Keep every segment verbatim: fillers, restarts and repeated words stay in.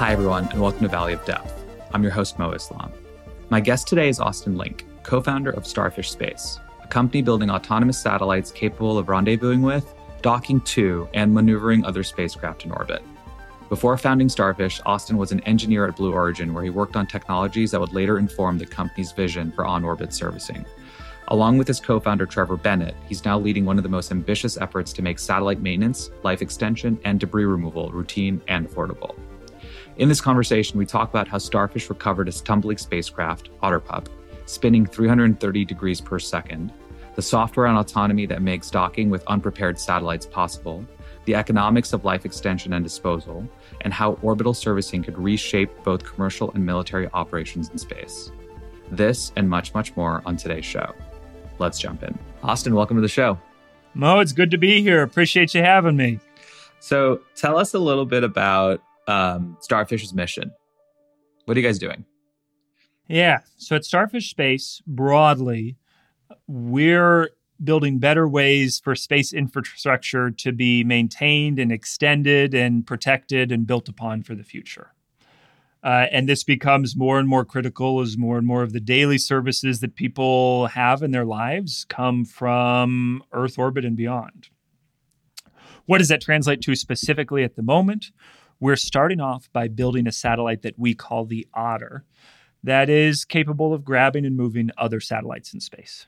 Hi, everyone, and welcome to Valley of Depth. I'm your host, Mo Islam. My guest today is Austin Link, co-founder of Starfish Space, a company building autonomous satellites capable of rendezvousing with, docking to, and maneuvering other spacecraft in orbit. Before founding Starfish, Austin was an engineer at Blue Origin, where he worked on technologies that would later inform the company's vision for on-orbit servicing. Along with his co-founder, Trevor Bennett, he's now leading one of the most ambitious efforts to make satellite maintenance, life extension, and debris removal routine and affordable. In this conversation, we talk about how Starfish recovered its tumbling spacecraft, OtterPup, spinning three hundred thirty degrees per second, the software and autonomy that makes docking with unprepared satellites possible, the economics of life extension and disposal, and how orbital servicing could reshape both commercial and military operations in space. This and much, much more on today's show. Let's jump in. Austin, welcome to the show. Mo, it's good to be here. Appreciate you having me. So tell us a little bit about um, Starfish's mission. What are you guys doing? Yeah. So at Starfish Space, broadly, we're building better ways for space infrastructure to be maintained and extended and protected and built upon for the future. Uh, and this becomes more and more critical as more and more of the daily services that people have in their lives come from Earth orbit and beyond. What does that translate to specifically at the moment? We're starting off by building a satellite that we call the Otter that is capable of grabbing and moving other satellites in space.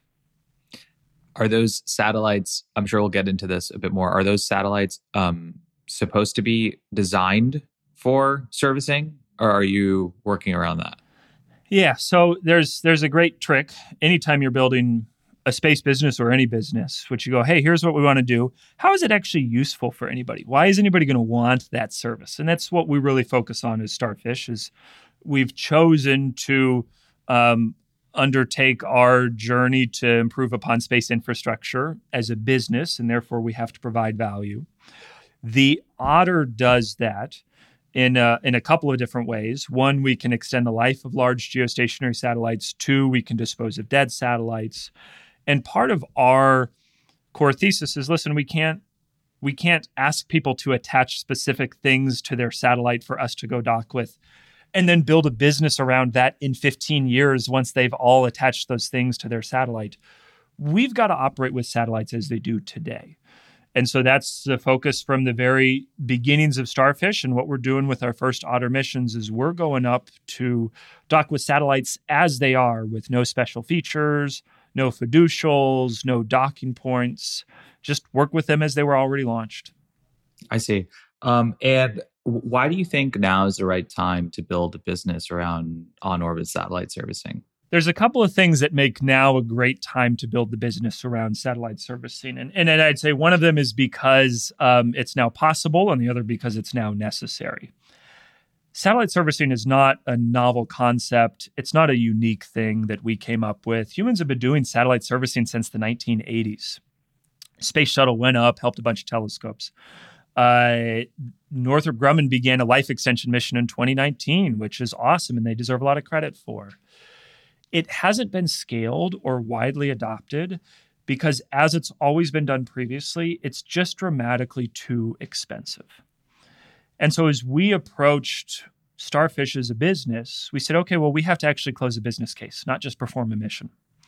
Are those satellites, I'm sure we'll get into this a bit more, are those satellites um, supposed to be designed for servicing? Or are you working around that? Yeah, so there's there's a great trick. Anytime you're building a space business or any business, which you go, hey, here's what we want to do. How is it actually useful for anybody? Why is anybody going to want that service? And that's what we really focus on as Starfish, is we've chosen to um, undertake our journey to improve upon space infrastructure as a business, and therefore we have to provide value. The Otter does that in a, in a couple of different ways. One, we can extend the life of large geostationary satellites. Two, we can dispose of dead satellites. And part of our core thesis is, listen, we can't we can't ask people to attach specific things to their satellite for us to go dock with and then build a business around that in fifteen years once they've all attached those things to their satellite. We've got to operate with satellites as they do today. And so that's the focus from the very beginnings of Starfish. And what we're doing with our first Otter missions is we're going up to dock with satellites as they are, with no special features, no fiducials, no docking points. Just work with them as they were already launched. I see. Um, and why do you think now is the right time to build a business around on-orbit satellite servicing? There's a couple of things that make now a great time to build the business around satellite servicing. And, and I'd say one of them is because um, it's now possible, and the other because it's now necessary. Satellite servicing is not a novel concept. It's not a unique thing that we came up with. Humans have been doing satellite servicing since the nineteen eighties. Space Shuttle went up, helped a bunch of telescopes. Uh, Northrop Grumman began a life extension mission in twenty nineteen, which is awesome, and they deserve a lot of credit for. It hasn't been scaled or widely adopted because, as it's always been done previously, it's just dramatically too expensive. And so as we approached Starfish as a business, we said, okay, well, we have to actually close a business case, not just perform a mission.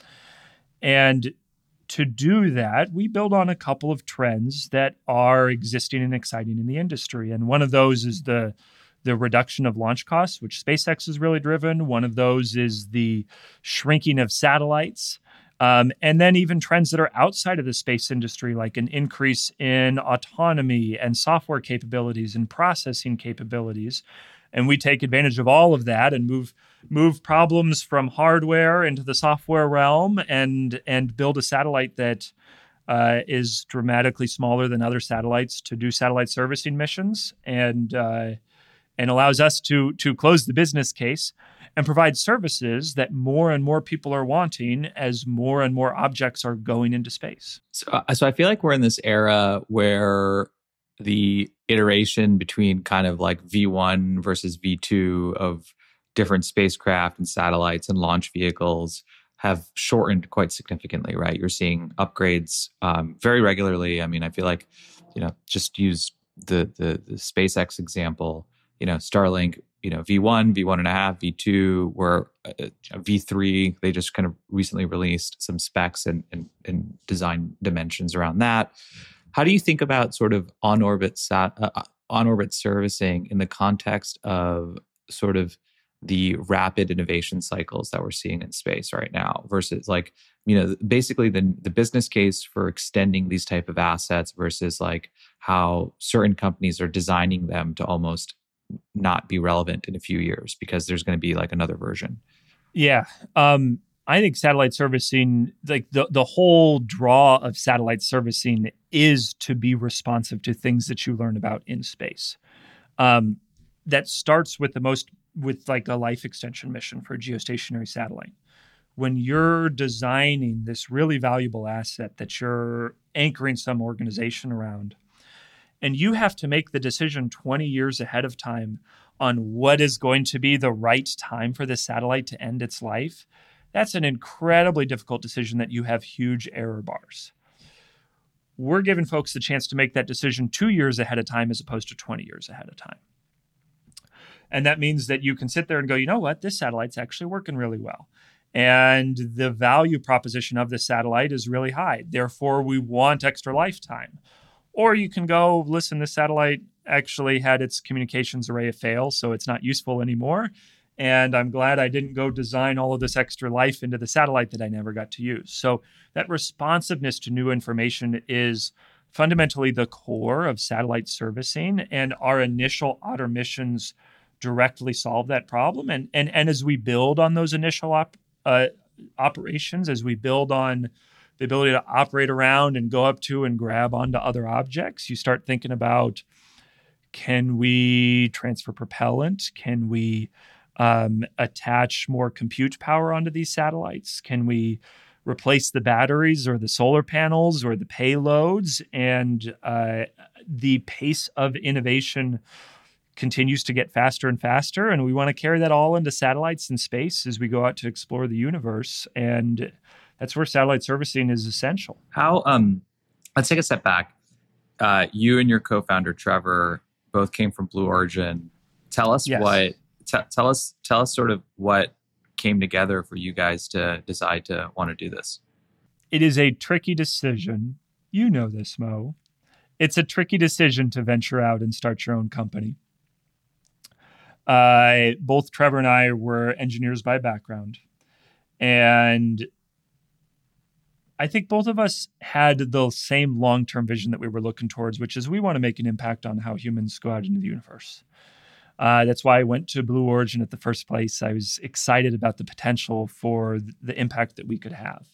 And to do that, we build on a couple of trends that are existing and exciting in the industry. And one of those is the the reduction of launch costs, which SpaceX has really driven. One of those is the shrinking of satellites. Um, and then even trends that are outside of the space industry, like an increase in autonomy and software capabilities and processing capabilities. And we take advantage of all of that and move move problems from hardware into the software realm and, and build a satellite that uh, is dramatically smaller than other satellites to do satellite servicing missions, and uh, and allows us to to close the business case and provide services that more and more people are wanting as more and more objects are going into space. So, uh, so I feel like we're in this era where the iteration between kind of like V one versus V two of different spacecraft and satellites and launch vehicles have shortened quite significantly, right? You're seeing upgrades um, very regularly. I mean, I feel like, you know, just use the the, the SpaceX example. You know, Starlink, you know, V one, V one and a half, V two, were uh, V three. They just kind of recently released some specs and, and, and design dimensions around that. How do you think about sort of on-orbit sat, uh, on-orbit servicing in the context of sort of the rapid innovation cycles that we're seeing in space right now versus like, you know, basically the, the business case for extending these type of assets versus like how certain companies are designing them to almost not be relevant in a few years because there's going to be like another version? Yeah. Um, I think satellite servicing, like the, the whole draw of satellite servicing is to be responsive to things that you learn about in space. Um, that starts with the most, with like a life extension mission for a geostationary satellite. When you're designing this really valuable asset that you're anchoring some organization around, and you have to make the decision twenty years ahead of time on what is going to be the right time for the satellite to end its life, that's an incredibly difficult decision that you have huge error bars. We're giving folks the chance to make that decision two years ahead of time as opposed to twenty years ahead of time. And that means that you can sit there and go, you know what, this satellite's actually working really well. And the value proposition of the satellite is really high. Therefore, we want extra lifetime. Or you can go, listen, this satellite actually had its communications array fail, so it's not useful anymore. And I'm glad I didn't go design all of this extra life into the satellite that I never got to use. So that responsiveness to new information is fundamentally the core of satellite servicing. And our initial Otter missions directly solve that problem. And, and, and as we build on those initial op, uh, operations, as we build on the ability to operate around and go up to and grab onto other objects, you start thinking about, can we transfer propellant? Can we um, attach more compute power onto these satellites? Can we replace the batteries or the solar panels or the payloads? And uh, the pace of innovation continues to get faster and faster. And we want to carry that all into satellites in space as we go out to explore the universe. And that's where satellite servicing is essential. How, um, let's take a step back. Uh, you and your co-founder, Trevor, both came from Blue Origin. Tell us Yes. what, t- tell us, tell us sort of what came together for you guys to decide to want to do this. It is a tricky decision. You know this, Mo. It's a tricky decision to venture out and start your own company. Uh, both Trevor and I were engineers by background. And I think both of us had the same long-term vision that we were looking towards, which is we want to make an impact on how humans go out into the universe. Uh, that's why I went to Blue Origin at the first place. I was excited about the potential for the impact that we could have.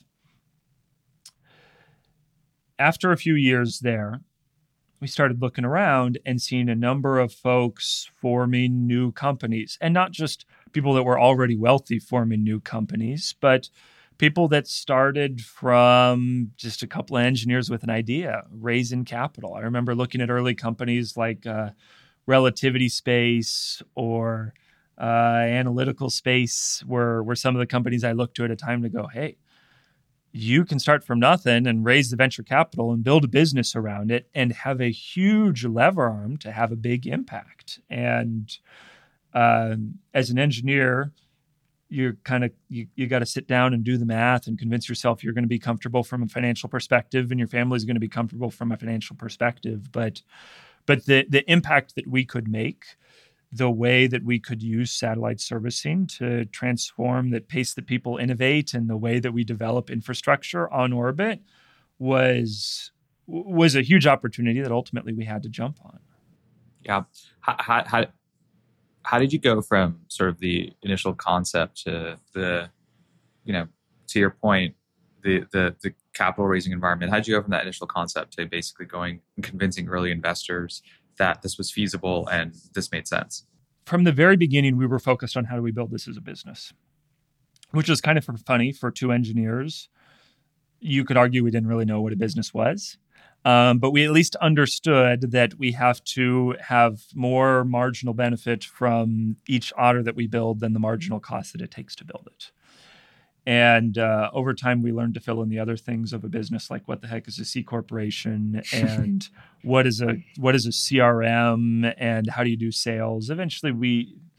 After a few years there, we started looking around and seeing a number of folks forming new companies, and not just people that were already wealthy forming new companies, but people that started from just a couple of engineers with an idea, raising capital. I remember looking at early companies like uh, Relativity Space or uh, Analytical Space, were, were some of the companies I looked to at a time to go, hey, you can start from nothing and raise the venture capital and build a business around it and have a huge lever arm to have a big impact. And um, as an engineer, you're kind of, you, you got to sit down and do the math and convince yourself you're going to be comfortable from a financial perspective and your family is going to be comfortable from a financial perspective. But, but the, the impact that we could make, the way that we could use satellite servicing to transform the pace that people innovate and the way that we develop infrastructure on orbit was, was a huge opportunity that ultimately we had to jump on. Yeah. How, how, how, how did you go from sort of the initial concept to the, you know, to your point, the, the, the capital raising environment? How did you go from that initial concept to basically going and convincing early investors that this was feasible and this made sense? From the very beginning, we were focused on how do we build this as a business, which was kind of funny for two engineers. You could argue we didn't really know what a business was, um, but we at least understood that we have to have more marginal benefit from each Otter that we build than the marginal cost that it takes to build it. And uh, over time, we learned to fill in the other things of a business, like what the heck is a C corporation, and what is a what is a C R M, and how do you do sales. Eventually, we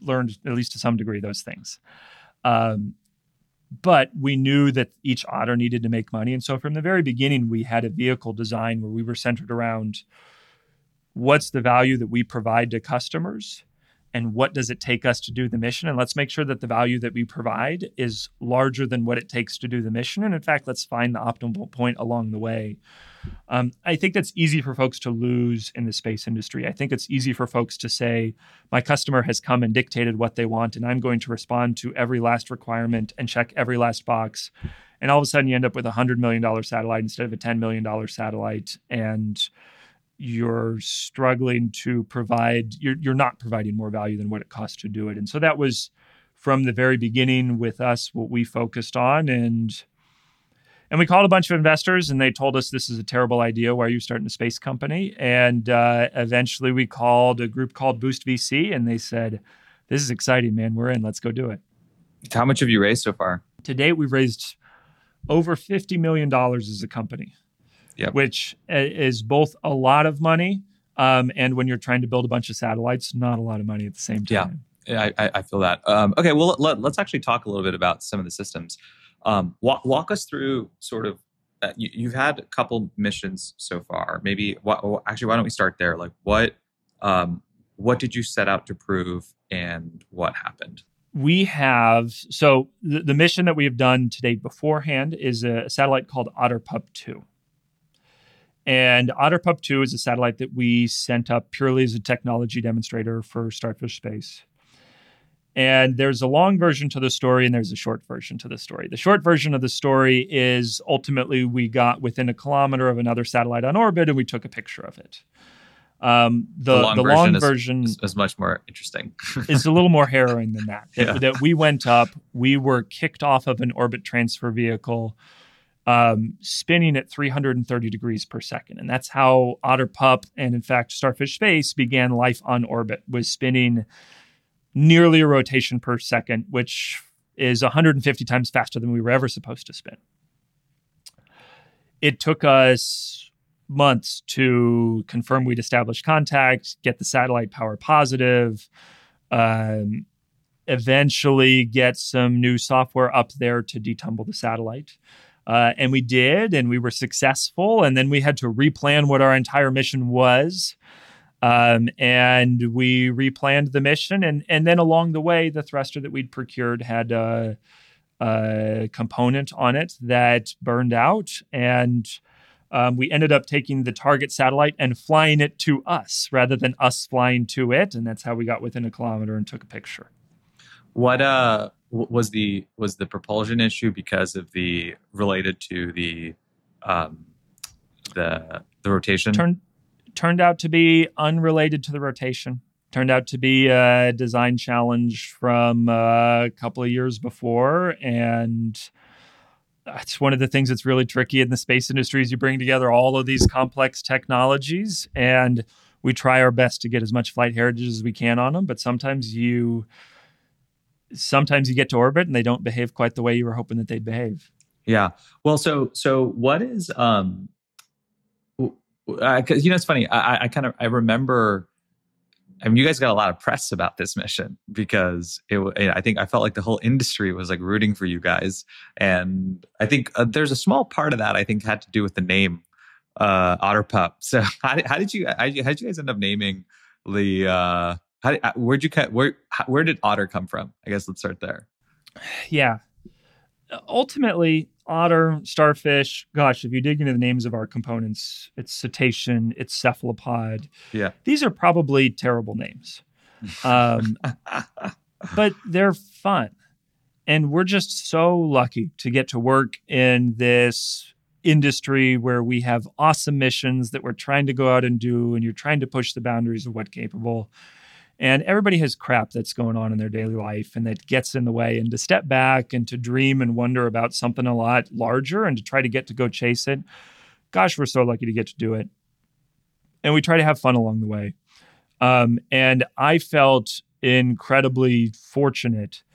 learned, at least to some degree, those things. Um, but we knew that each Otter needed to make money. And so from the very beginning, we had a vehicle design where we were centered around what's the value that we provide to customers and what does it take us to do the mission? And let's make sure that the value that we provide is larger than what it takes to do the mission. And in fact, let's find the optimal point along the way. Um, I think that's easy for folks to lose in the space industry. I think it's easy for folks to say, my customer has come and dictated what they want, and I'm going to respond to every last requirement and check every last box. And all of a sudden you end up with a one hundred million dollars satellite instead of a ten million dollars satellite. And you're struggling to provide, you're, you're not providing more value than what it costs to do it. And so that was from the very beginning with us, what we focused on. And and we called a bunch of investors and they told us this is a terrible idea. Why are you starting a space company? And uh, eventually we called a group called Boost V C and they said, this is exciting, man. We're in, let's go do it. How much have you raised so far? To date, we've raised over fifty million dollars as a company. Yep. Which is both a lot of money um, and when you're trying to build a bunch of satellites, not a lot of money at the same time. Yeah, I, I feel that. Um, okay, well, let, let's actually talk a little bit about some of the systems. Um, walk, walk us through sort of, uh, you, you've had a couple missions so far. Maybe, wh- actually, why don't we start there? Like what, um, what did you set out to prove and what happened? We have, so the, the mission that we have done to date beforehand is a satellite called OtterPup two. And OtterPup two is a satellite that we sent up purely as a technology demonstrator for Starfish Space. And there's a long version to the story and there's a short version to the story. The short version of the story is ultimately we got within a kilometer of another satellite on orbit and we took a picture of it. Um, the, the long the version, long is, version is, is much more interesting. It's a little more harrowing than that. Yeah. That, that we went up, we were kicked off of an orbit transfer vehicle Um, spinning at three hundred thirty degrees per second. And that's how OtterPup and in fact Starfish Space began life on orbit, was spinning nearly a rotation per second, which is one hundred fifty times faster than we were ever supposed to spin. It took us months to confirm we'd established contact, get the satellite power positive, um, eventually get some new software up there to detumble the satellite. Uh, and we did, and we were successful. And then we had to replan what our entire mission was. Um, and we replanned the mission. And, and then along the way, the thruster that we'd procured had a, a component on it that burned out. And um, we ended up taking the target satellite and flying it to us rather than us flying to it. And that's how we got within a kilometer and took a picture. What uh was the was the propulsion issue because of the related to the um the the rotation? Turned turned out to be unrelated to the rotation. Turned out to be a design challenge from uh, a couple of years before, and that's one of the things that's really tricky in the space industry is you bring together all of these complex technologies, and we try our best to get as much flight heritage as we can on them, but sometimes you sometimes you get to orbit and they don't behave quite the way you were hoping that they'd behave. Yeah. Well, so so what is um, because you know it's funny. I, I kind of I remember. I mean, you guys got a lot of press about this mission because it. I think I felt like the whole industry was like rooting for you guys, and I think uh, there's a small part of that I think had to do with the name uh, OtterPup. So how did, how did you how did you guys end up naming the? Uh, how, where'd you cut? Where where did Otter come from? I guess let's start there. Yeah, ultimately, Otter, Starfish. Gosh, if you dig into the names of our components, it's cetacean, it's cephalopod. Yeah, these are probably terrible names, um, but they're fun, and we're just so lucky to get to work in this industry where we have awesome missions that we're trying to go out and do, and you're trying to push the boundaries of what's capable. And everybody has crap that's going on in their daily life and that gets in the way. And to step back and to dream and wonder about something a lot larger and to try to get to go chase it, gosh, we're so lucky to get to do it. And we try to have fun along the way. Um, and I felt incredibly fortunate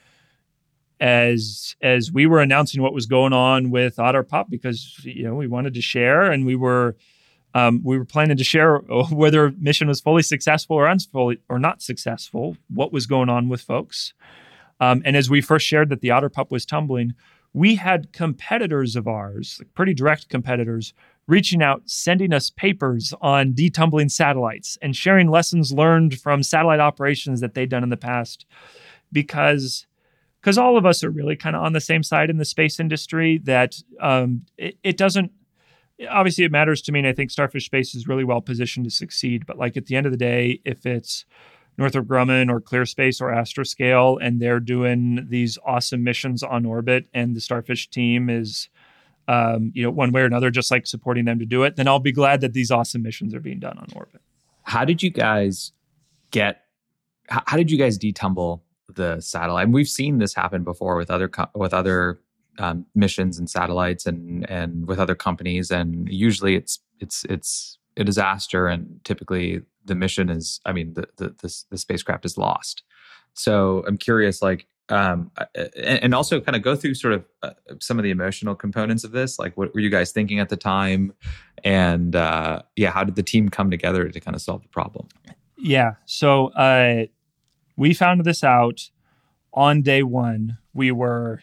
as as we were announcing what was going on with OtterPup because, you know, we wanted to share and we were Um, we were planning to share whether mission was fully successful or unfully or not successful, what was going on with folks. Um, and as we first shared that the Otter Pup was tumbling, we had competitors of ours, like pretty direct competitors, reaching out, sending us papers on detumbling satellites and sharing lessons learned from satellite operations that they'd done in the past. Because because all of us are really kind of on the same side in the space industry, that um, it, it doesn't, obviously it matters to me, and I think Starfish Space is really well positioned to succeed. But like at the end of the day, if it's Northrop Grumman or ClearSpace or Astroscale, and they're doing these awesome missions on orbit, and the Starfish team is, um, you know, one way or another, just like supporting them to do it, then I'll be glad that these awesome missions are being done on orbit. How did you guys get, how, how did you guys detumble the satellite? And we've seen this happen before with other, co- with other um, missions and satellites and, and with other companies. And usually it's, it's, it's a disaster. And typically the mission is, I mean, the, the, the, the spacecraft is lost. So I'm curious, like, um, and, and also kind of go through sort of uh, some of the emotional components of this. Like, what were you guys thinking at the time? And uh, yeah, how did the team come together to kind of solve the problem? Yeah. So uh, we found this out on day one. We were,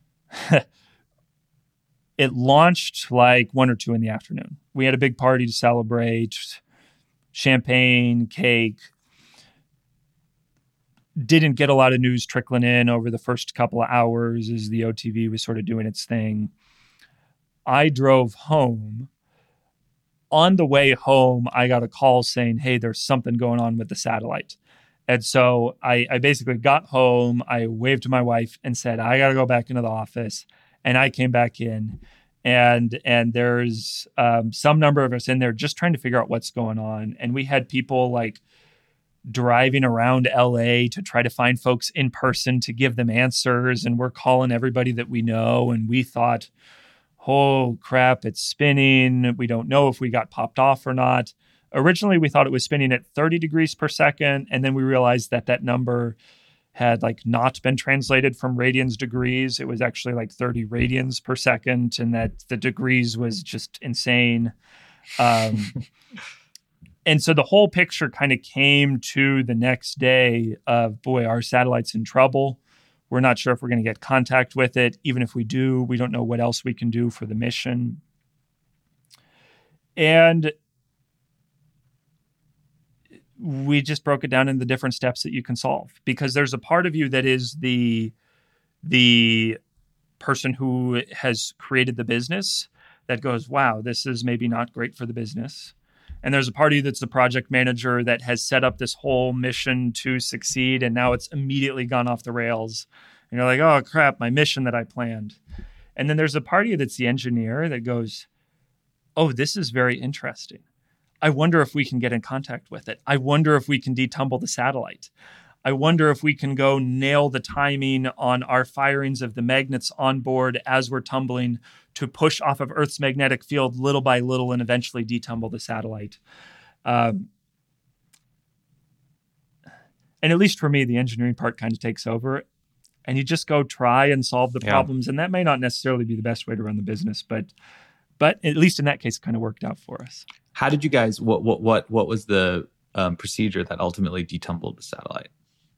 it launched like one or two in the afternoon. We had a big party to celebrate, champagne, cake. Didn't get a lot of news trickling in over the first couple of hours as the O T V was sort of doing its thing. I drove home. On the way home, I got a call saying, hey, there's something going on with the satellite. And so I, I basically got home, I waved to my wife and said, I got to go back into the office. And I came back in, and and there's um, some number of us in there just trying to figure out what's going on. And we had people like driving around L A to try to find folks in person to give them answers. And we're calling everybody that we know. And we thought, oh crap, it's spinning. We don't know if we got popped off or not. Originally, we thought it was spinning at thirty degrees per second. And then we realized that that number had like not been translated from radians degrees. It was actually like thirty radians per second. And that the degrees was just insane. Um, And so the whole picture kind of came to the next day of, boy, our satellite's in trouble. We're not sure if we're going to get contact with it. Even if we do, we don't know what else we can do for the mission. And we just broke it down into the different steps that you can solve, because there's a part of you that is the, the person who has created the business that goes, wow, this is maybe not great for the business. And there's a party that's the project manager that has set up this whole mission to succeed, and now it's immediately gone off the rails. And you're like, oh, crap, my mission that I planned. And then there's a party that's the engineer that goes, oh, this is very interesting. I wonder if we can get in contact with it. I wonder if we can detumble the satellite. I wonder if we can go nail the timing on our firings of the magnets on board as we're tumbling to push off of Earth's magnetic field little by little and eventually detumble the satellite. Um, and at least for me, the engineering part kind of takes over, and you just go try and solve the yeah. problems. And that may not necessarily be the best way to run the business, but but at least in that case, it kind of worked out for us. How did you guys, what what what, what was the um, procedure that ultimately detumbled the satellite?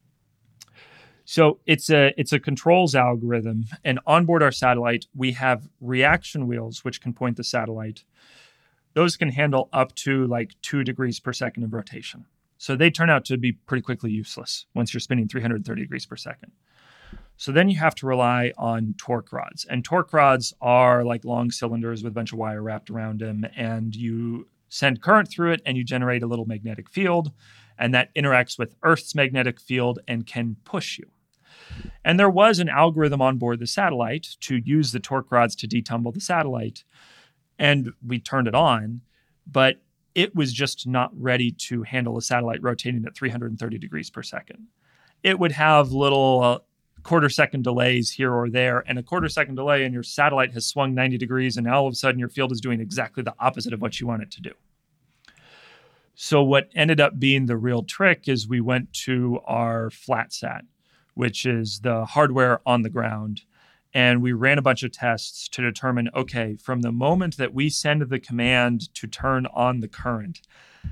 So it's a it's a controls algorithm, and onboard our satellite, we have reaction wheels which can point the satellite. Those can handle up to like two degrees per second of rotation. So they turn out to be pretty quickly useless once you're spinning three hundred thirty degrees per second. So then you have to rely on torque rods, and torque rods are like long cylinders with a bunch of wire wrapped around them, and you send current through it and you generate a little magnetic field, and that interacts with Earth's magnetic field and can push you. And there was an algorithm on board the satellite to use the torque rods to detumble the satellite. And we turned it on, but it was just not ready to handle a satellite rotating at three hundred thirty degrees per second. It would have little uh, quarter second delays here or there, and a quarter second delay and your satellite has swung ninety degrees, and now all of a sudden your field is doing exactly the opposite of what you want it to do. So what ended up being the real trick is we went to our FlatSat, which is the hardware on the ground. And we ran a bunch of tests to determine, okay, from the moment that we send the command to turn on the current,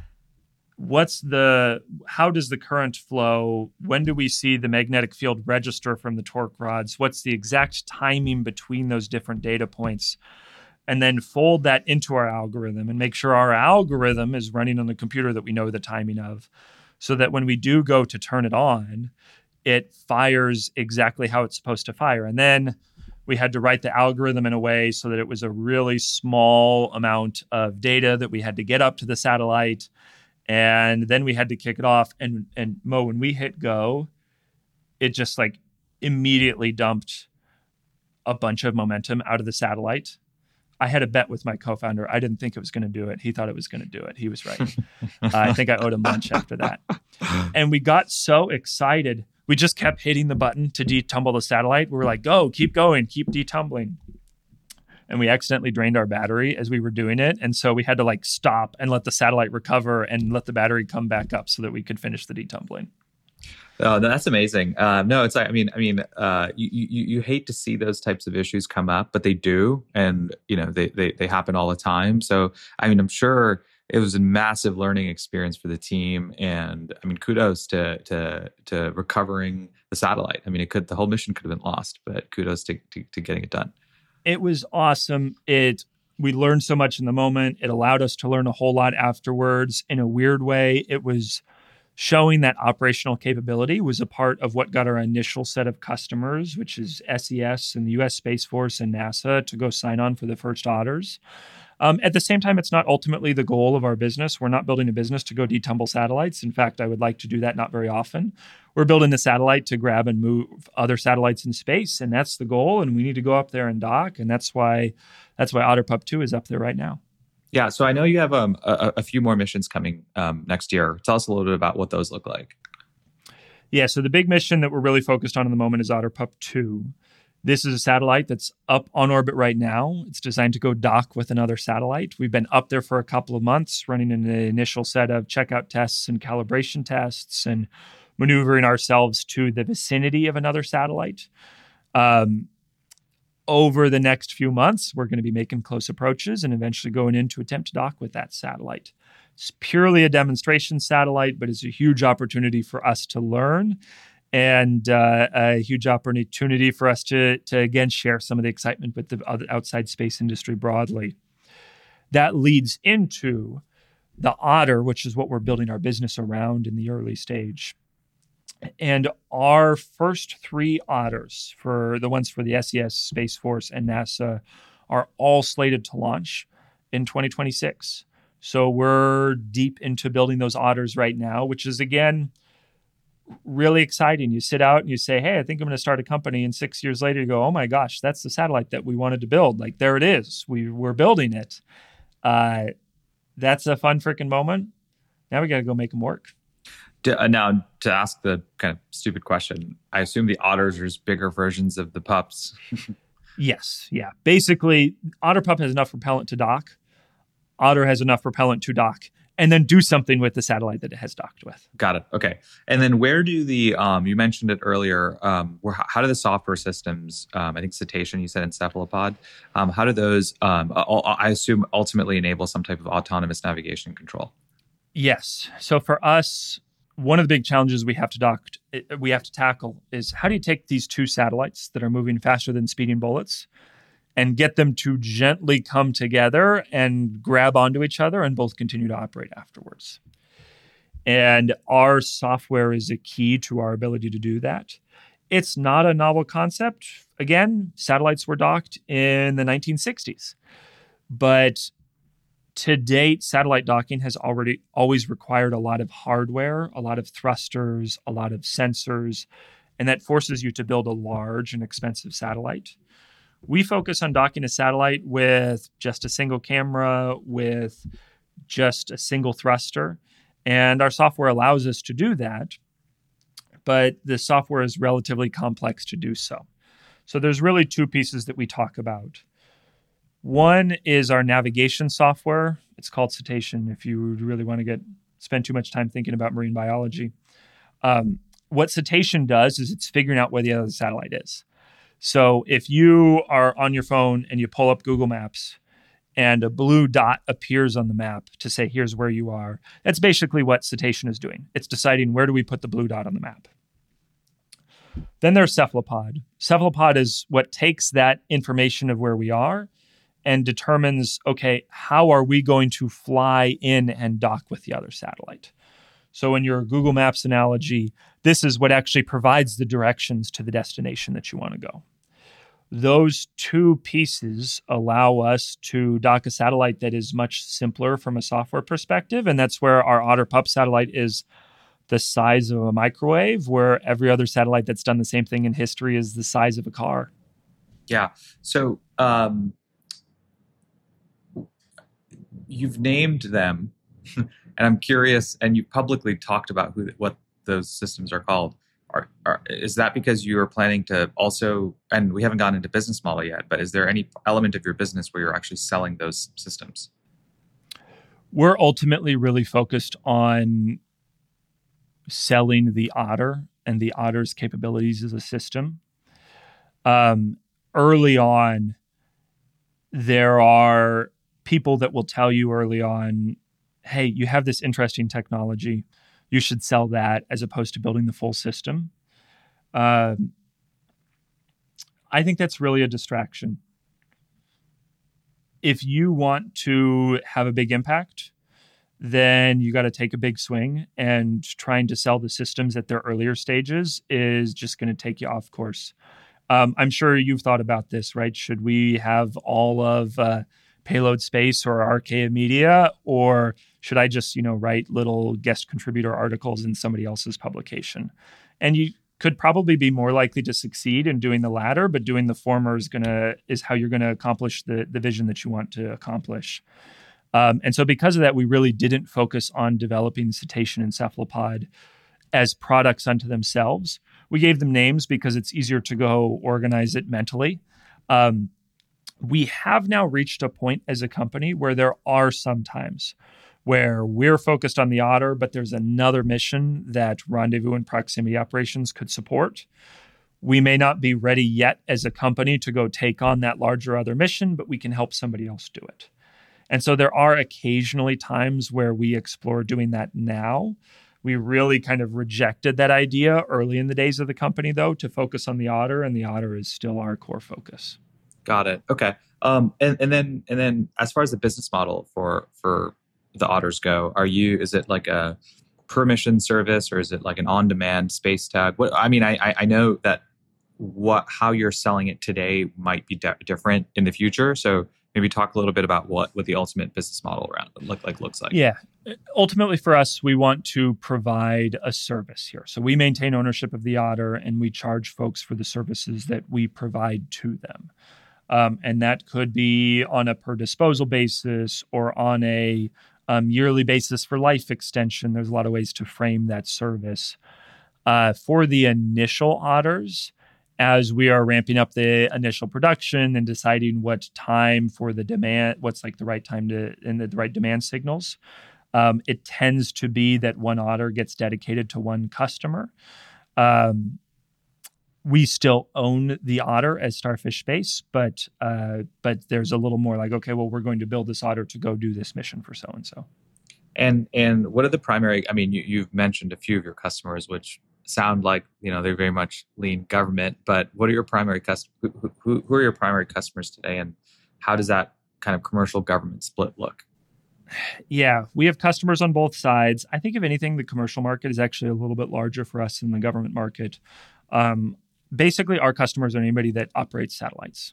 what's the, how does the current flow? When do we see the magnetic field register from the torque rods? What's the exact timing between those different data points? And then fold that into our algorithm and make sure our algorithm is running on the computer that we know the timing of, so that when we do go to turn it on, it fires exactly how it's supposed to fire. And then we had to write the algorithm in a way so that it was a really small amount of data that we had to get up to the satellite. And then we had to kick it off. And, and Mo, when we hit go, it just like immediately dumped a bunch of momentum out of the satellite. I had a bet with my co-founder. I didn't think it was going to do it. He thought it was going to do it. He was right. uh, I think I owed him lunch after that. And we got so excited. We just kept hitting the button to detumble the satellite. We were like, go, keep going, keep detumbling. And we accidentally drained our battery as we were doing it. And so we had to like stop and let the satellite recover and let the battery come back up so that we could finish the detumbling. Oh, that's amazing. Uh, no, it's like, I mean, I mean, uh, you, you you hate to see those types of issues come up, but they do. And, you know, they, they, they happen all the time. So, I mean, I'm sure it was a massive learning experience for the team. And I mean, kudos to, to, to recovering the satellite. I mean, it could, the whole mission could have been lost, but kudos to, to, to getting it done. It was awesome. It, we learned so much in the moment. It allowed us to learn a whole lot afterwards. In a weird way, it was showing that operational capability was a part of what got our initial set of customers, which is S E S and the U S Space Force and NASA, to go sign on for the first Otters. Um, at the same time, it's not ultimately the goal of our business. We're not building a business to go detumble satellites. In fact, I would like to do that not very often. We're building a satellite to grab and move other satellites in space, and that's the goal. And we need to go up there and dock, and that's why that's why OtterPup two is up there right now. Yeah, so I know you have um, a, a few more missions coming um, next year. Tell us a little bit about what those look like. Yeah, so the big mission that we're really focused on in the moment is OtterPup two. This is a satellite that's up on orbit right now. It's designed to go dock with another satellite. We've been up there for a couple of months, running an initial set of checkout tests and calibration tests and maneuvering ourselves to the vicinity of another satellite. Um, Over the next few months, we're going to be making close approaches and eventually going in to attempt to dock with that satellite. It's purely a demonstration satellite, but it's a huge opportunity for us to learn and uh, a huge opportunity for us to, to, again, share some of the excitement with the other outside space industry broadly. That leads into the Otter, which is what we're building our business around in the early stage. And our first three Otters, for the ones for the S E S, Space Force, and NASA, are all slated to launch in twenty twenty-six. So we're deep into building those Otters right now, which is, again, really exciting. You sit out and you say, hey, I think I'm going to start a company. And six years later, you go, oh my gosh, that's the satellite that we wanted to build. Like, there it is. We, we're building it. Uh, that's a fun freaking moment. Now we got to go make them work. To, uh, now, to ask the kind of stupid question, I assume the Otters are just bigger versions of the pups. Yes. Yeah. Basically, OtterPup has enough propellant to dock. Otter has enough propellant to dock and then do something with the satellite that it has docked with. Got it. Okay. And then where do the, um, you mentioned it earlier, um, where, how do the software systems, um, I think Cetacean, you said Encephalopod, um, how do those, um, I assume, ultimately enable some type of autonomous navigation control? Yes. So for us, one of the big challenges we have to dock, we have to tackle is how do you take these two satellites that are moving faster than speeding bullets and get them to gently come together and grab onto each other and both continue to operate afterwards. And our software is a key to our ability to do that. It's not a novel concept. Again, satellites were docked in the nineteen sixties. But to date, satellite docking has already always required a lot of hardware, a lot of thrusters, a lot of sensors, and that forces you to build a large and expensive satellite. We focus on docking a satellite with just a single camera, with just a single thruster, and our software allows us to do that, but the software is relatively complex to do so. So there's really two pieces that we talk about. One is our navigation software. It's called Cetacean if you really want to get spend too much time thinking about marine biology. Um, what Cetacean does is it's figuring out where the other satellite is. So if you are on your phone and you pull up Google Maps and a blue dot appears on the map to say, here's where you are, that's basically what Cetacean is doing. It's deciding where do we put the blue dot on the map. Then there's Cephalopod. Cephalopod is what takes that information of where we are and determines, okay, how are we going to fly in and dock with the other satellite? So in your Google Maps analogy, this is what actually provides the directions to the destination that you want to go. Those two pieces allow us to dock a satellite that is much simpler from a software perspective. And that's where our Otter Pup satellite is the size of a microwave, where every other satellite that's done the same thing in history is the size of a car. Yeah. So um, you've named them, and I'm curious, and you've publicly talked about who what those systems are called. Are, are, is that because you are planning to also, and we haven't gotten into business model yet, but is there any element of your business where you're actually selling those systems? We're ultimately really focused on selling the Otter and the Otter's capabilities as a system. Um, early on, there are people that will tell you early on, hey, you have this interesting technology. You should sell that as opposed to building the full system. Um, I think that's really a distraction. If you want to have a big impact, then you got to take a big swing, and trying to sell the systems at their earlier stages is just going to take you off course. Um, I'm sure you've thought about this, right? Should we have all of uh, Payload Space or Archaea Media, or should I just, you know, write little guest contributor articles in somebody else's publication? And you could probably be more likely to succeed in doing the latter, but doing the former is gonna is how you're going to accomplish the the vision that you want to accomplish. Um, and so because of that, we really didn't focus on developing Cetacean and Cephalopod as products unto themselves. We gave them names because it's easier to go organize it mentally. Um, we have now reached a point as a company where there are some times where we're focused on the Otter, but there's another mission that Rendezvous and Proximity Operations could support. We may not be ready yet as a company to go take on that larger other mission, but we can help somebody else do it. And so there are occasionally times where we explore doing that now. We really kind of rejected that idea early in the days of the company, though, to focus on the Otter, and the Otter is still our core focus. Got it. Okay. Um, and, and then and then as far as the business model for for the Otters go, are you is it like a per mission service, or is it like an on-demand space tag? What I mean, I I know that what how you're selling it today might be de- different in the future. So maybe talk a little bit about what, what the ultimate business model around look like looks like. Yeah. Ultimately for us, we want to provide a service here. So we maintain ownership of the Otter, and we charge folks for the services that we provide to them. Um, and that could be on a per disposal basis or on a um, yearly basis for life extension. There's a lot of ways to frame that service. Uh, for the initial Otters, as we are ramping up the initial production and deciding what time for the demand, what's like the right time to, and the, the right demand signals, um, it tends to be that one Otter gets dedicated to one customer. Um, we still own the Otter as Starfish Space, but uh, but there's a little more like, okay, well, we're going to build this Otter to go do this mission for so-and-so. And and what are the primary, I mean, you, you've mentioned a few of your customers, which sound like, you know, they're very much lean government, but what are your primary customers? Who, who, who are your primary customers today, and how does that kind of commercial government split look? Yeah, we have customers on both sides. I think if anything, the commercial market is actually a little bit larger for us than the government market. Um, basically, our customers are anybody that operates satellites.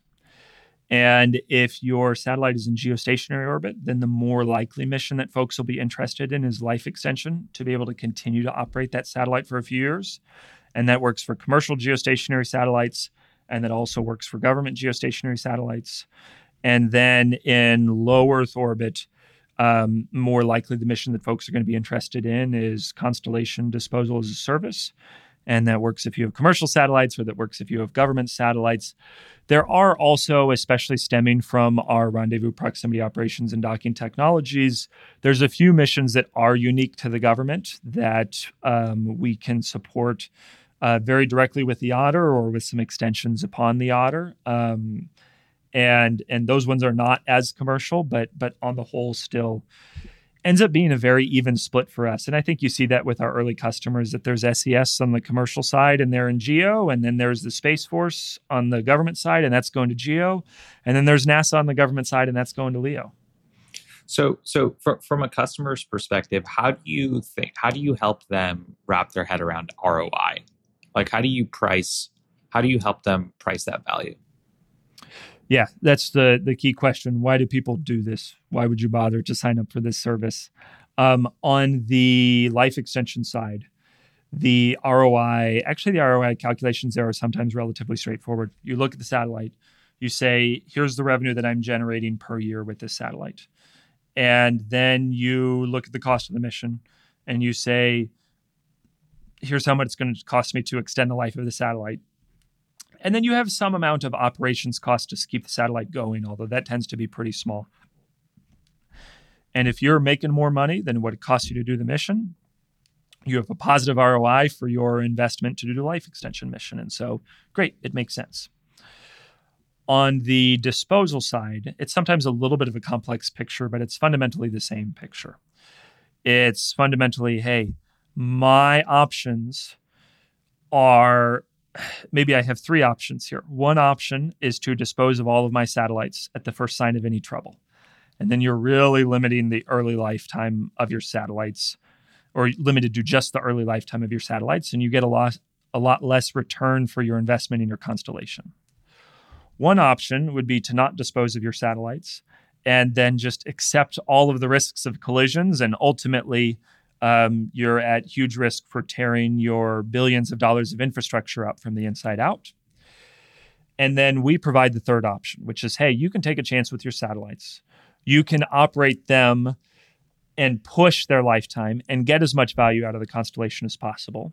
And if your satellite is in geostationary orbit, then the more likely mission that folks will be interested in is life extension, to be able to continue to operate that satellite for a few years. And that works for commercial geostationary satellites, and that also works for government geostationary satellites. And then in low Earth orbit, um, more likely the mission that folks are going to be interested in is constellation disposal as a service. And that works if you have commercial satellites, or that works if you have government satellites. There are also, especially stemming from our Rendezvous Proximity Operations and Docking Technologies, there's a few missions that are unique to the government that um, we can support uh, very directly with the Otter or with some extensions upon the Otter. Um, and and those ones are not as commercial, but but on the whole still ends up being a very even split for us. And I think you see that with our early customers, that there's S E S on the commercial side and they're in GEO, and then there's the Space Force on the government side and that's going to GEO, and then there's NASA on the government side and that's going to LEO. So, so for, from a customer's perspective, how do you think, how do you help them wrap their head around R O I? Like, how do you price, how do you help them price that value? Yeah, that's the the key question. Why do people do this? Why would you bother to sign up for this service? Um, on the life extension side, the R O I, actually the R O I calculations there are sometimes relatively straightforward. You look at the satellite, you say, here's the revenue that I'm generating per year with this satellite. And then you look at the cost of the mission and you say, here's how much it's going to cost me to extend the life of the satellite. And then you have some amount of operations cost to keep the satellite going, although that tends to be pretty small. And if you're making more money than what it costs you to do the mission, you have a positive R O I for your investment to do the life extension mission. And so, great, it makes sense. On the disposal side, it's sometimes a little bit of a complex picture, but it's fundamentally the same picture. It's fundamentally, hey, my options are, maybe I have three options here. One option is to dispose of all of my satellites at the first sign of any trouble. And then you're really limiting the early lifetime of your satellites, or limited to just the early lifetime of your satellites, and you get a lot, a lot less return for your investment in your constellation. One option would be to not dispose of your satellites and then just accept all of the risks of collisions, and ultimately Um, you're at huge risk for tearing your billions of dollars of infrastructure up from the inside out. And then we provide the third option, which is, hey, you can take a chance with your satellites. You can operate them and push their lifetime and get as much value out of the constellation as possible.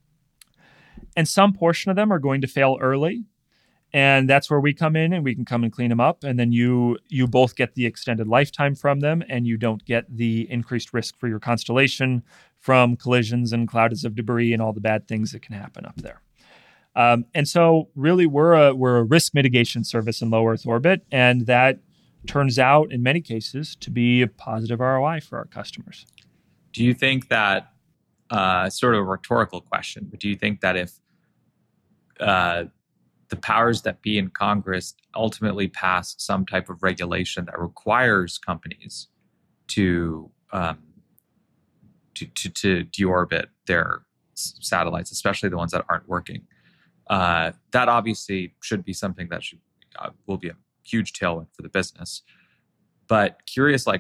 And some portion of them are going to fail early. And that's where we come in, and we can come and clean them up. And then you you both get the extended lifetime from them, and you don't get the increased risk for your constellation from collisions and clouds of debris and all the bad things that can happen up there. Um, and so really we're a, we're a risk mitigation service in low Earth orbit. And that turns out in many cases to be a positive R O I for our customers. Do you think that, uh, sort of a rhetorical question, but do you think that if uh, the powers that be in Congress ultimately pass some type of regulation that requires companies to um, to, to, to deorbit their s- satellites, especially the ones that aren't working, uh, that obviously should be something that should uh, will be a huge tailwind for the business. But curious, like,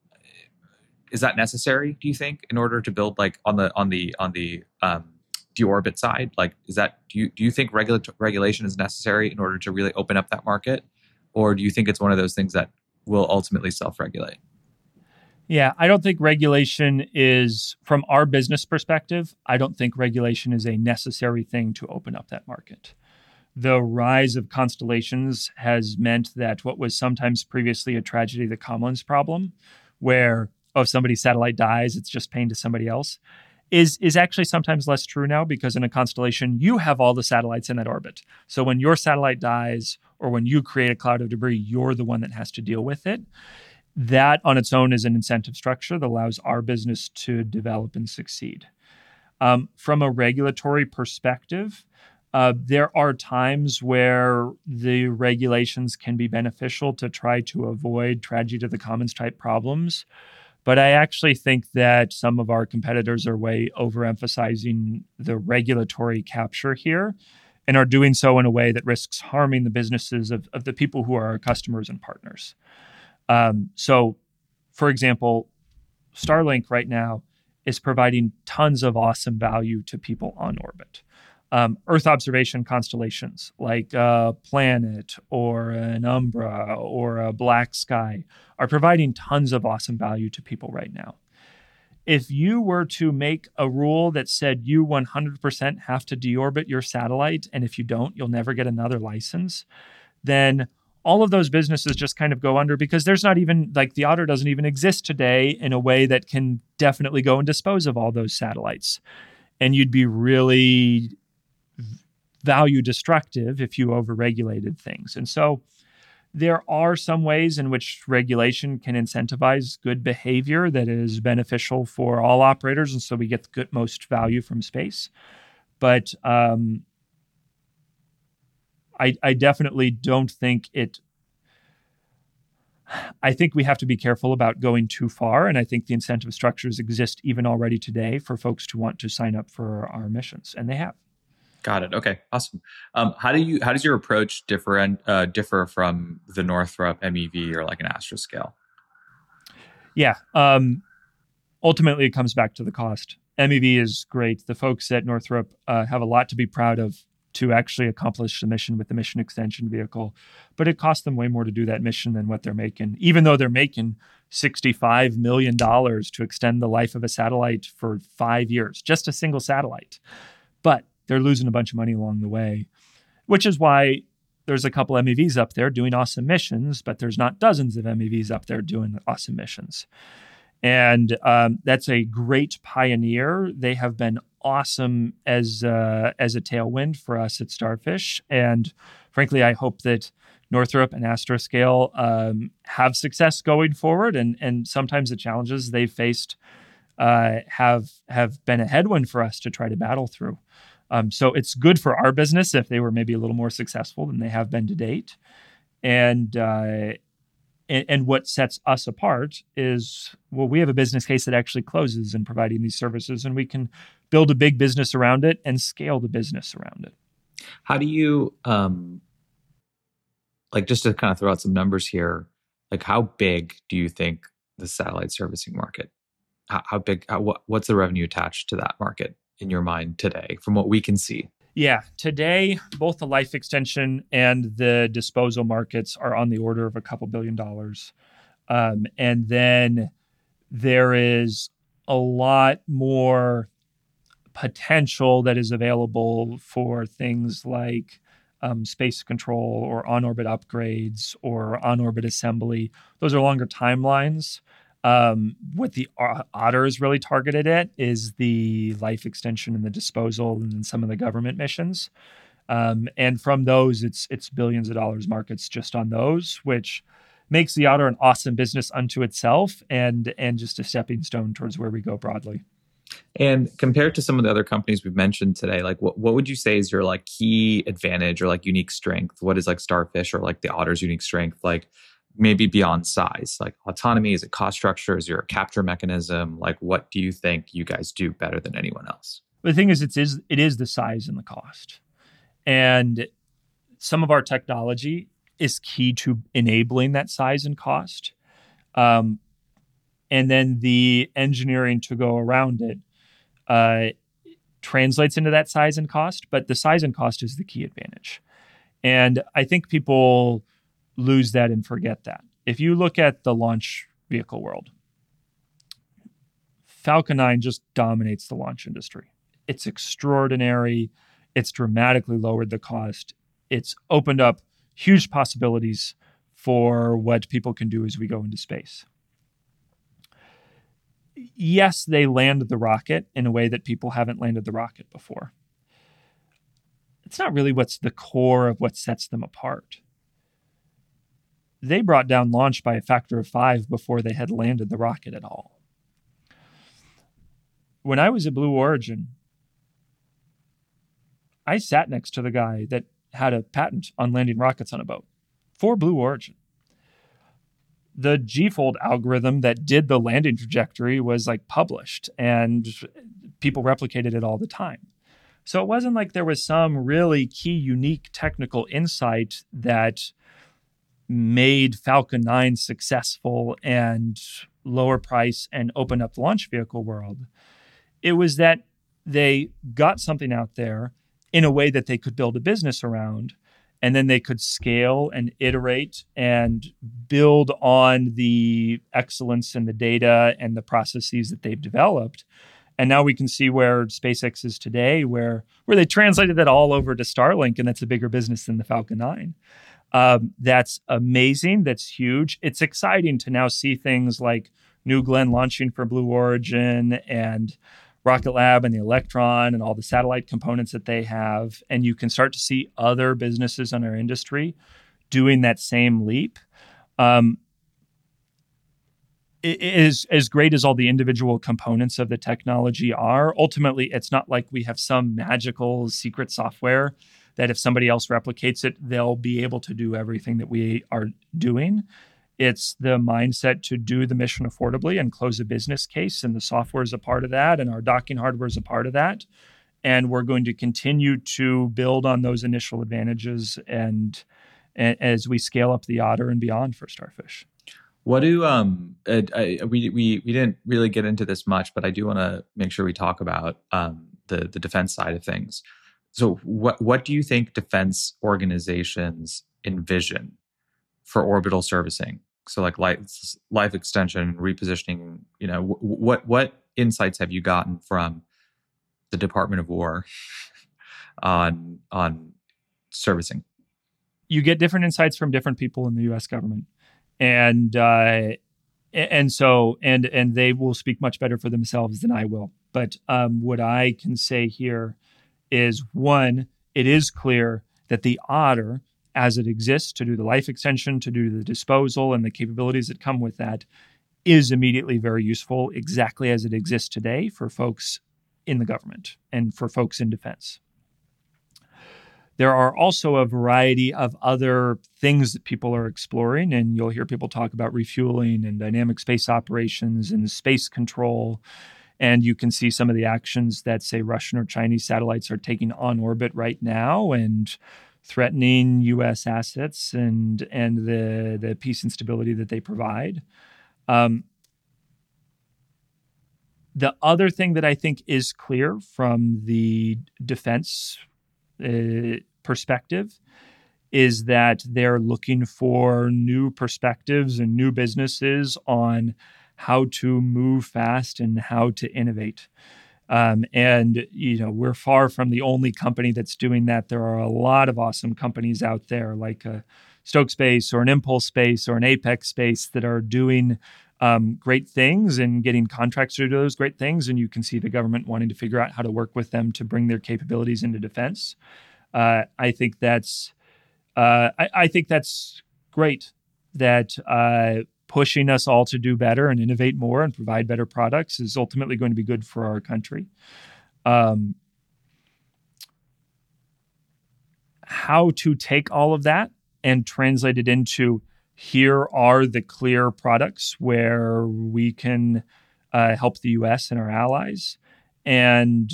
is that necessary? Do you think in order to build like on the on the on the um, deorbit side, like, is that, do you do you think regula- regulation is necessary in order to really open up that market? Or do you think it's one of those things that will ultimately self-regulate? Yeah, I don't think regulation is, from our business perspective, I don't think regulation is a necessary thing to open up that market. The rise of constellations has meant that what was sometimes previously a tragedy, the Commons problem, where, oh, if somebody's satellite dies, it's just pain to somebody else, is is actually sometimes less true now, because in a constellation, you have all the satellites in that orbit. So when your satellite dies or when you create a cloud of debris, you're the one that has to deal with it. That on its own is an incentive structure that allows our business to develop and succeed. Um, from a regulatory perspective, uh, there are times where the regulations can be beneficial to try to avoid tragedy to the commons type problems. But I actually think that some of our competitors are way overemphasizing the regulatory capture here and are doing so in a way that risks harming the businesses of, of the people who are our customers and partners. Um, so, for example, Starlink right now is providing tons of awesome value to people on orbit. Um, Earth observation constellations like a Planet or an Umbra or a Black Sky are providing tons of awesome value to people right now. If you were to make a rule that said you one hundred percent have to deorbit your satellite, and if you don't, you'll never get another license, then all of those businesses just kind of go under, because there's not even, like, the Otter doesn't even exist today in a way that can definitely go and dispose of all those satellites. And you'd be really value destructive if you overregulated things. And so there are some ways in which regulation can incentivize good behavior that is beneficial for all operators, and so we get the good, most value from space. But um, I, I definitely don't think it. I think we have to be careful about going too far, and I think the incentive structures exist even already today for folks to want to sign up for our missions, and they have. Got it. Okay, awesome. Um, how do you how does your approach different uh, differ from the Northrop M E V or like an Astroscale? Yeah, um, ultimately it comes back to the cost. M E V is great. The folks at Northrop uh, have a lot to be proud of to actually accomplish the mission with the mission extension vehicle, but it costs them way more to do that mission than what they're making, even though they're making sixty-five million dollars to extend the life of a satellite for five years, just a single satellite. But they're losing a bunch of money along the way, which is why there's a couple M E Vs up there doing awesome missions, but there's not dozens of M E Vs up there doing awesome missions. And um, that's a great pioneer. They have been awesome as uh, as a tailwind for us at Starfish. And frankly, I hope that Northrop and Astroscale um, have success going forward. And and sometimes the challenges they've faced uh, have have been a headwind for us to try to battle through. Um, so it's good for our business if they were maybe a little more successful than they have been to date. And uh, and, and what sets us apart is, well, we have a business case that actually closes in providing these services, and we can build a big business around it and scale the business around it. How do you, um, like, just to kind of throw out some numbers here, like how big do you think the satellite servicing market, how, how big, how, what, what's the revenue attached to that market in your mind today from what we can see? Yeah, today, both the life extension and the disposal markets are on the order of a couple billion dollars. Um, and then there is a lot more potential that is available for things like um, space control or on-orbit upgrades or on-orbit assembly. Those are longer timelines. Um, what the Otter is really targeted at is the life extension and the disposal and some of the government missions. Um, and from those, it's it's billions of dollars markets just on those, which makes the Otter an awesome business unto itself and and just a stepping stone towards where we go broadly. And compared to some of the other companies we've mentioned today, like what, what would you say is your like key advantage or like unique strength? What is like Starfish or like the Otter's unique strength? Like maybe beyond size, like autonomy, is it cost structure? Is there a capture mechanism? Like what do you think you guys do better than anyone else? The thing is, it is, it is the size and the cost. And some of our technology is key to enabling that size and cost. Um, and then the engineering to go around it uh, translates into that size and cost, but the size and cost is the key advantage. And I think people lose that and forget that. If you look at the launch vehicle world, Falcon nine just dominates the launch industry. It's extraordinary. It's dramatically lowered the cost. It's opened up huge possibilities for what people can do as we go into space. Yes, they land the rocket in a way that people haven't landed the rocket before. It's not really what's the core of what sets them apart. They brought down launch by a factor of five before they had landed the rocket at all. When I was at Blue Origin, I sat next to the guy that had a patent on landing rockets on a boat for Blue Origin. The G-fold algorithm that did the landing trajectory was like published and people replicated it all the time. So it wasn't like there was some really key, unique technical insight that made Falcon nine successful and lower price and open up the launch vehicle world. It was that they got something out there in a way that they could build a business around, and then they could scale and iterate and build on the excellence and the data and the processes that they've developed. And now we can see where SpaceX is today, where, where they translated that all over to Starlink, and that's a bigger business than the Falcon nine. Um, that's amazing. That's huge. It's exciting to now see things like New Glenn launching for Blue Origin and Rocket Lab and the Electron and all the satellite components that they have. And you can start to see other businesses in our industry doing that same leap. Um, it is as great as all the individual components of the technology are. Ultimately, it's not like we have some magical secret software that if somebody else replicates it, they'll be able to do everything that we are doing. It's the mindset to do the mission affordably and close a business case, and the software is a part of that, and our docking hardware is a part of that. And we're going to continue to build on those initial advantages and, and as we scale up the Otter and beyond for Starfish. What do um uh, I, we we we didn't really get into this much, but I do want to make sure we talk about um the the defense side of things. So what what do you think defense organizations envision for orbital servicing? So like life life extension, repositioning. You know, w- what what insights have you gotten from the Department of War on on servicing? You get different insights from different people in the U S government. And uh, and so and and they will speak much better for themselves than I will. But um, what I can say here is, one, it is clear that the Otter, as it exists to do the life extension, to do the disposal, and the capabilities that come with that, is immediately very useful, exactly as it exists today for folks in the government and for folks in defense. There are also a variety of other things that people are exploring, and you'll hear people talk about refueling and dynamic space operations and space control. And you can see some of the actions that, say, Russian or Chinese satellites are taking on orbit right now and threatening U S assets and and the, the peace and stability that they provide. Um, the other thing that I think is clear from the defense Uh, perspective is that they're looking for new perspectives and new businesses on how to move fast and how to innovate. Um, and, you know, we're far from the only company that's doing that. There are a lot of awesome companies out there like a Stoke Space or an Impulse Space or an Apex Space that are doing um, great things and getting contracts to do those great things. And you can see the government wanting to figure out how to work with them to bring their capabilities into defense. Uh, I think that's uh, I, I think that's great. That uh, pushing us all to do better and innovate more and provide better products is ultimately going to be good for our country. Um, how to take all of that and translate it into, here are the clear products where we can uh, help the U S and our allies, and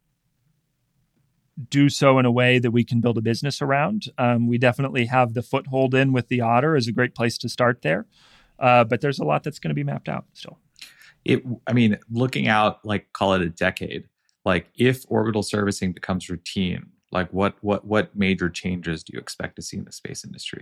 do so in a way that we can build a business around. Um, we definitely have the foothold in with the Otter is a great place to start there. Uh, but there's a lot that's going to be mapped out still. It, I mean, looking out, like, call it a decade, like if orbital servicing becomes routine, like what what what major changes do you expect to see in the space industry?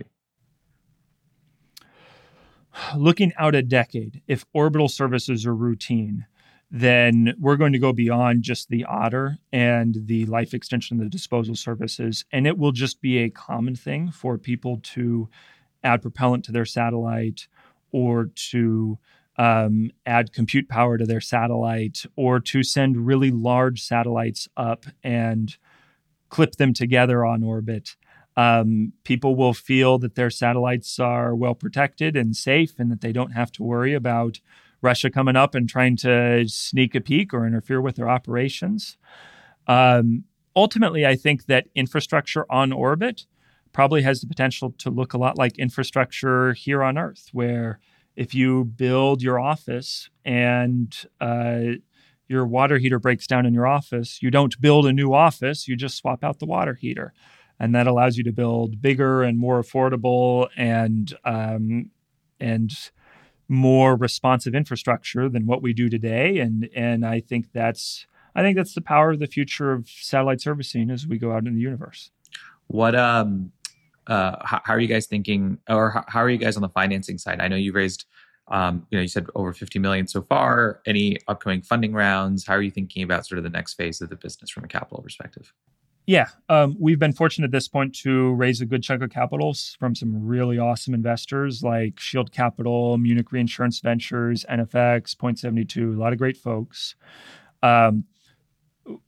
Looking out a decade, if orbital services are routine, then we're going to go beyond just the Otter and the life extension of the disposal services. And it will just be a common thing for people to add propellant to their satellite, or to um, add compute power to their satellite, or to send really large satellites up and clip them together on orbit. Um, people will feel that their satellites are well protected and safe, and that they don't have to worry about Russia coming up and trying to sneak a peek or interfere with their operations. Um, ultimately, I think that infrastructure on orbit probably has the potential to look a lot like infrastructure here on Earth, where if you build your office and uh, your water heater breaks down in your office, you don't build a new office, you just swap out the water heater. And that allows you to build bigger and more affordable and um, and more responsive infrastructure than what we do today. And and I think that's I think that's the power of the future of satellite servicing as we go out in the universe. What um uh how, how are you guys thinking, or how, how are you guys on the financing side? I know you've raised um you know you said over fifty million so far. Any upcoming funding rounds? How are you thinking about sort of the next phase of the business from a capital perspective? Yeah, um, we've been fortunate at this point to raise a good chunk of capital from some really awesome investors like Shield Capital, Munich Reinsurance Ventures, N F X, Point seventy-two, a lot of great folks. Um,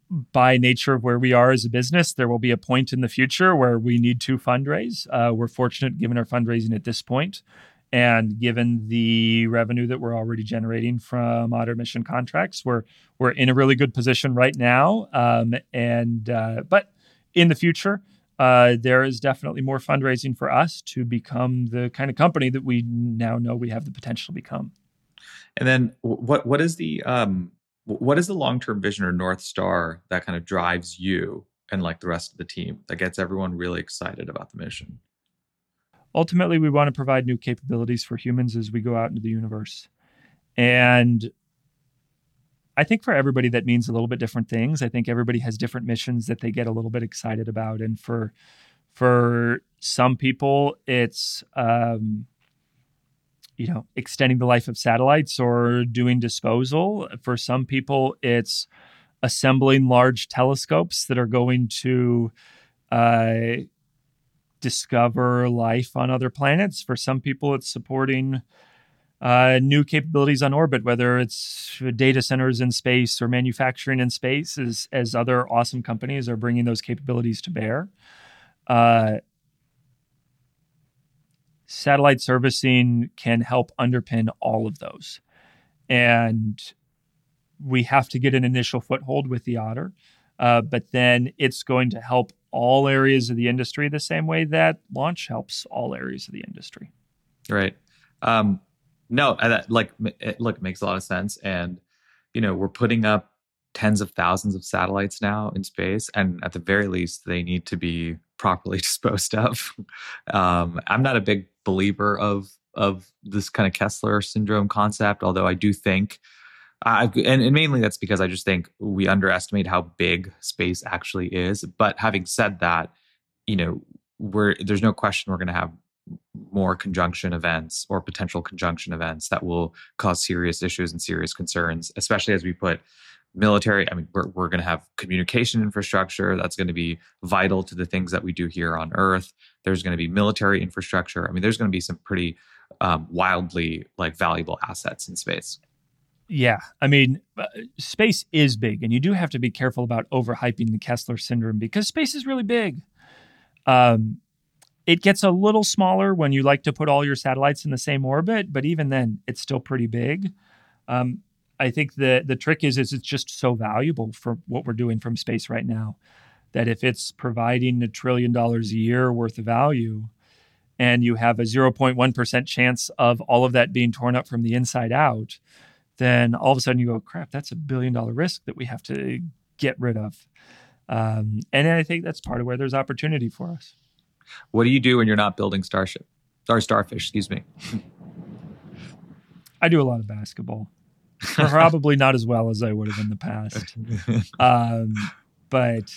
by nature of where we are as a business, there will be a point in the future where we need to fundraise. Uh, we're fortunate given our fundraising at this point, and given the revenue that we're already generating from auto emission contracts, we're we're in a really good position right now. Um, and uh, but in the future, uh, there is definitely more fundraising for us to become the kind of company that we now know we have the potential to become. And then, what what is the um, what is the long-term vision or North Star that kind of drives you and like the rest of the team that gets everyone really excited about the mission? Ultimately, we want to provide new capabilities for humans as we go out into the universe. And I think for everybody that means a little bit different things. I think everybody has different missions that they get a little bit excited about. And for for some people, it's um, you know, extending the life of satellites or doing disposal. For some people, it's assembling large telescopes that are going to uh, discover life on other planets. For some people, it's supporting uh, new capabilities on orbit, whether it's data centers in space or manufacturing in space, as, as other awesome companies are bringing those capabilities to bear. Uh, satellite servicing can help underpin all of those. And we have to get an initial foothold with the Otter, uh, but then it's going to help all areas of the industry the same way that launch helps all areas of the industry. Right. Um, no, that, like, it, look, it makes a lot of sense. And, you know, we're putting up tens of thousands of satellites now in space. And at the very least, they need to be properly disposed of. um, I'm not a big believer of of this kind of Kessler syndrome concept, although I do think, uh, and, and mainly that's because I just think we underestimate how big space actually is. But having said that, you know, we're there's no question we're going to have more conjunction events or potential conjunction events that will cause serious issues and serious concerns, especially as we put military. I mean, we're, we're going to have communication infrastructure that's going to be vital to the things that we do here on Earth. There's going to be military infrastructure. I mean, there's going to be some pretty um, wildly like valuable assets in space. Yeah, I mean, uh, space is big, and you do have to be careful about overhyping the Kessler syndrome because space is really big. Um, it gets a little smaller when you like to put all your satellites in the same orbit, but even then, it's still pretty big. Um, I think the the trick is, is it's just so valuable for what we're doing from space right now that if it's providing a trillion dollars a year worth of value, and you have a zero point one percent chance of all of that being torn up from the inside out, then all of a sudden you go, crap, that's a billion dollar risk that we have to get rid of. Um, and I think that's part of where there's opportunity for us. What do you do when you're not building Starship? Or Starfish, excuse me. I do a lot of basketball. Probably not as well as I would have in the past. Um, but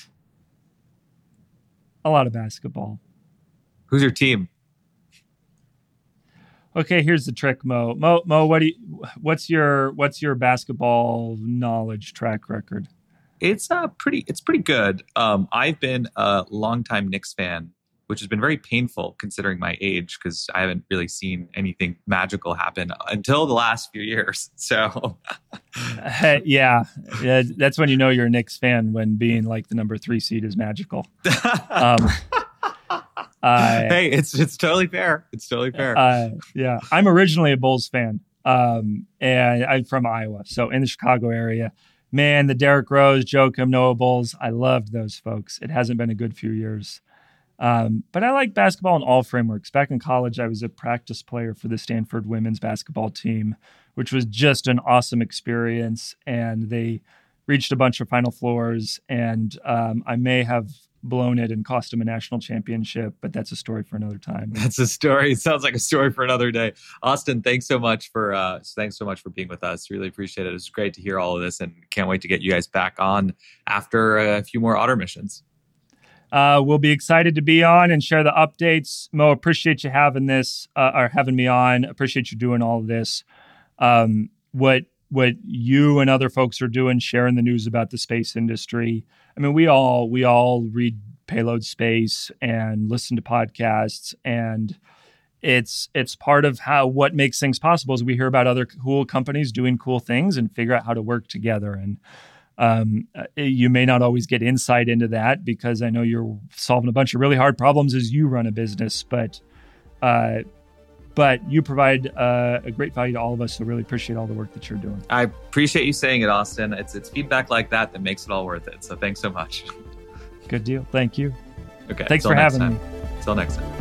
a lot of basketball. Who's your team? Okay, here's the trick, Mo. Mo, Mo, what do you, what's your what's your basketball knowledge track record? It's uh pretty it's pretty good. Um, I've been a longtime Knicks fan, which has been very painful considering my age because I haven't really seen anything magical happen until the last few years. So, uh, yeah, yeah, that's when you know you're a Knicks fan, when being like the number three seed is magical. Um, Uh, hey, it's it's totally fair. It's totally fair. Uh, yeah, I'm originally a Bulls fan, um, and I'm from Iowa, so in the Chicago area. Man, the Derrick Rose, Joakim Noah Bulls, I loved those folks. It hasn't been a good few years, um, but I like basketball in all frameworks. Back in college, I was a practice player for the Stanford women's basketball team, which was just an awesome experience, and they reached a bunch of Final Fours, and um, I may have blown it and cost him a national championship, but that's a story for another time. That's a story. It sounds like a story for another day. Austin, thanks so much for uh, thanks so much for being with us. Really appreciate it. It's great to hear all of this, and can't wait to get you guys back on after a few more Otter missions. Uh, we'll be excited to be on and share the updates. Mo, appreciate you having this uh, or having me on. Appreciate you doing all of this. Um, what what you and other folks are doing, sharing the news about the space industry. I mean, we all we all read Payload Space and listen to podcasts, and it's it's part of how what makes things possible is we hear about other cool companies doing cool things and figure out how to work together. And Um, you may not always get insight into that because I know you're solving a bunch of really hard problems as you run a business, but uh, but you provide uh, a great value to all of us. So really appreciate all the work that you're doing. I appreciate you saying it, Austin. It's it's feedback like that that makes it all worth it. So thanks so much. Good deal. Thank you. Okay. Thanks for having time. me. Until next time.